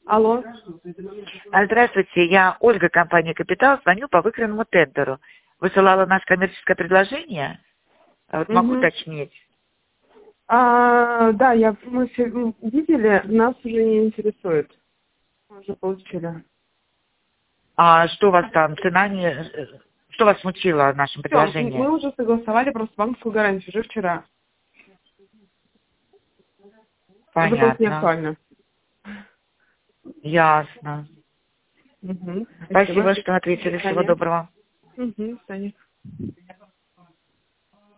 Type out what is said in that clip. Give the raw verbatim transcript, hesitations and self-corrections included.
Алло. А, Здравствуйте, я Ольга, компания «Капитал», звоню по выигранному тендеру. Высылала наше коммерческое предложение. А Вот могу Угу. уточнить? А, да, я, мы все видели, нас уже не интересует. Мы уже получили. А что у вас там, цена не... э, Что вас смутило в нашем Все, предложении? мы уже согласовали просто банковскую гарантию уже вчера. Это просто не Понятно. актуально. Ясно. Угу. Спасибо. Спасибо, что ответили. Всего Таня. доброго. Угу, Таня.